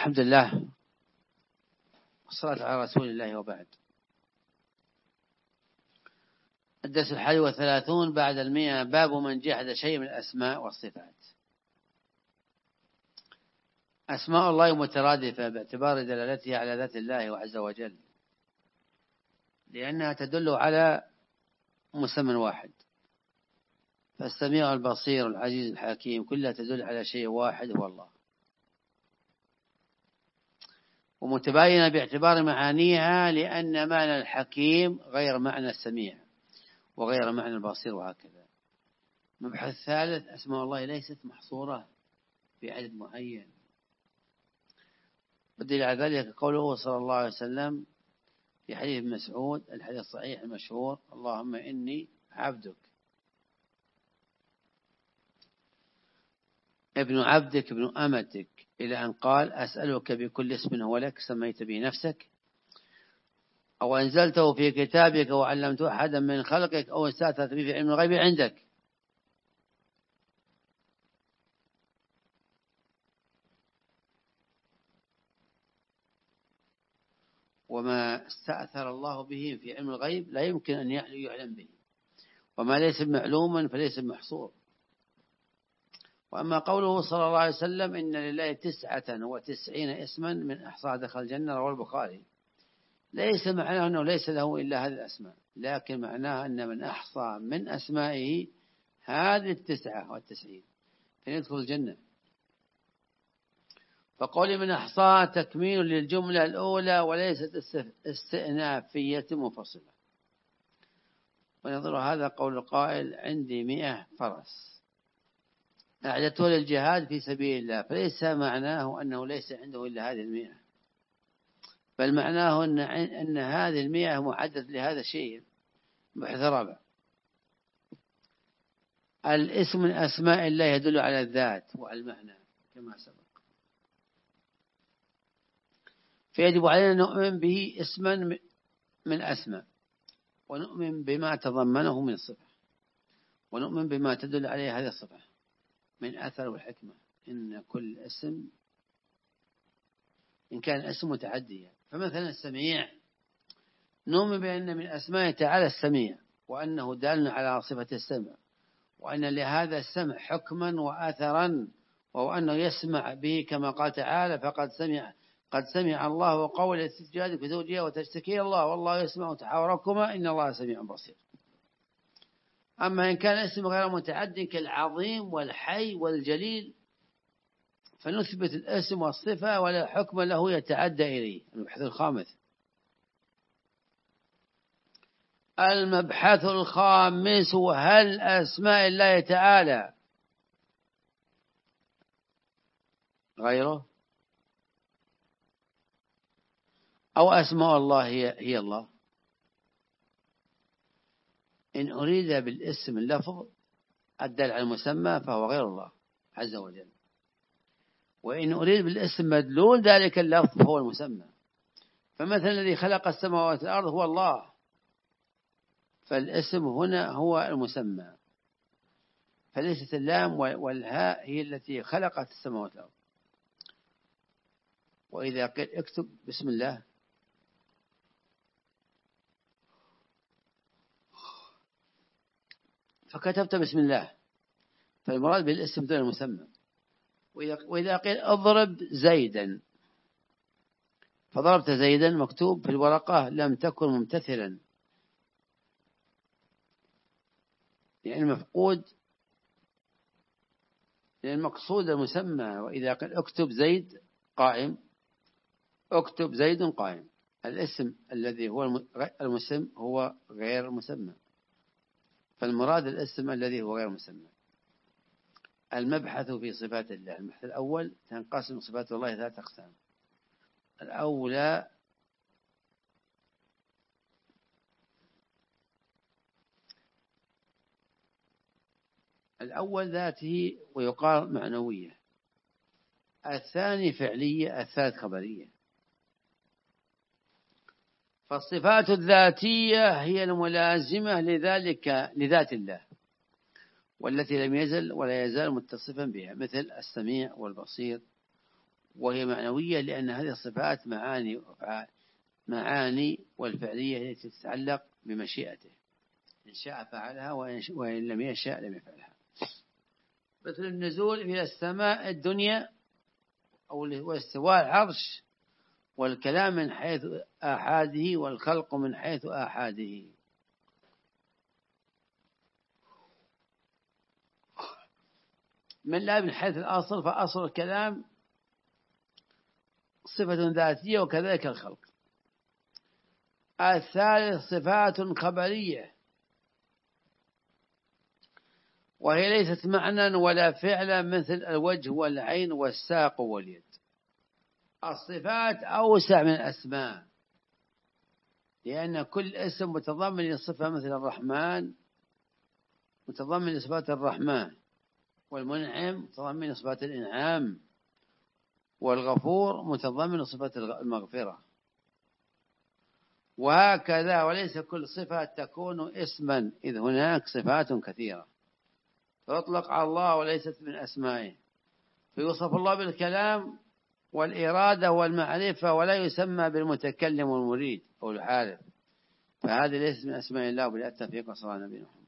الحمد لله والصلاة على رسول الله وبعد. الدرس 31 بعد 100. باب من جحد شيء من الأسماء والصفات. أسماء الله مترادفة باعتبار دلالتها على ذات الله عز وجل، لأنها تدل على مسمى واحد، فالسميع البصير العزيز الحكيم كلها تدل على شيء واحد هو الله، ومتباينة باعتبار معانيها، لأن معنى الحكيم غير معنى السميع وغير معنى البصير، وهكذا. المبحث الثالث: أسماء الله ليست محصورة في عدد معين، والدليل على ذلك قوله صلى الله عليه وسلم في حديث ابن مسعود، الحديث الصحيح المشهور: اللهم إني عبدك ابن عبدك ابن أمتك، إلى أن قال: أسألك بكل اسم هو لك سميت به نفسك أو أنزلته في كتابك وعلمته أحدا من خلقك أو استأثرت به في علم الغيب عندك. وما استأثر الله به في علم الغيب لا يمكن أن يعلم به، وما ليس معلوما فليس محصور. وأما قوله صلى الله عليه وسلم: إن لله 99 اسما من أحصاها دخل الجنة، رواه البخاري، ليس معناه أنه ليس له إلا هذه الأسماء، لكن معناه أن من أحصى من أسمائه هذه 99 فيدخل الجنة. فقول من أحصاها تكميل للجملة الأولى وليست استئنافية منفصلة. ونظر هذا قول القائل: عندي 100 فرس أعددته للجهاد في سبيل الله، فليس معناه أنه ليس عنده إلا هذه 100، بل معناه أن هذه 100 معدد لهذا الشيء. بحث رابع: الاسم من أسماء الله يدل على الذات وعلى المعنى كما سبق، فيجب علينا أن نؤمن به اسما من أسماء، ونؤمن بما تضمنه من الصفة، ونؤمن بما تدل عليه هذه الصفة من أثر والحكمة. إن كل اسم إن كان اسم متعديا، فمثلا السميع نؤمن بأن من أسماء تعالى السميع، وأنه دال على صفة السمع، وأن لهذا السمع حكما وأثرا، وهو أنه يسمع به كما قال تعالى: قد سمع الله قول استجابتك في زوجها وتشتكي الله والله يسمع تحاوركما إن الله سميع بصير. أما إن كان اسم غير متعد كالعظيم والحي والجليل، فنثبت الاسم والصفة ولا حكم له يتعدى إليه. المبحث الخامس: المبحث الخامس: هل أسماء الله تعالى غيره، أو أسماء الله هي الله؟ إن أريد بالاسم اللفظ الدل على المسمى فهو غير الله عز وجل، وإن أريد بالاسم مدلول ذلك اللفظ فهو المسمى. فمثلا الذي خلق السماوات والأرض هو الله، فالاسم هنا هو المسمى، فليست اللام والهاء هي التي خلقت السماوات والأرض. وإذا قيل اكتب بسم الله، فكتبت بسم الله، فالمراد بالاسم دون المسمى. وإذا قيل اضرب زيدا، فضربت زيدا مكتوب في الورقة لم تكن ممتثلا، يعني المفقود، يعني المقصود المسمى. وإذا قيل اكتب زيد قائم، اكتب زيد قائم، الاسم الذي هو المسمى هو غير مسمى، فالمراد الاسم الذي هو غير مسمى. المبحث في صفات الله. المبحث الأول: تنقسم صفات الله 3 أقسام. الأول ذاته ويقال معنوية، الثاني فعلية، الثالث خبرية. فالصفات الذاتية هي الملازمة لذات الله، والتي لم يزل ولا يزال متصفا بها، مثل السميع والبصير وهي معنوية لأن هذه الصفات معاني والفعلية التي تتعلق بمشيئته، إن شاء فعلها وإن لم يشاء لم يفعلها. مثل النزول إلى السماء الدنيا أو استواء العرش، والكلام من حيث آحاده والخلق من حيث آحاده. من لا من حيث الأصل، فأصل الكلام صفة ذاتية وكذلك الخلق. الثالث صفات خبرية، وهي ليست معنى ولا فعلا مثل الوجه والعين والساق واليد. الصفات أوسع من الأسماء، لأن كل اسم متضمن لصفة، مثل الرحمن متضمن لصفات الرحمن، والمنعم متضمن لصفات الإنعام، والغفور متضمن لصفات المغفرة، وهكذا. وليس كل صفة تكون اسما، إذ هناك صفات كثيرة تطلق على الله وليست من أسمائه، فيوصف الله بالكلام والإرادة والمعرفة، ولا يسمى بالمتكلم والمريد أو الحارث، فهذا ليس من أسماء الله. بالتوفيق، صلى الله عليه وسلم.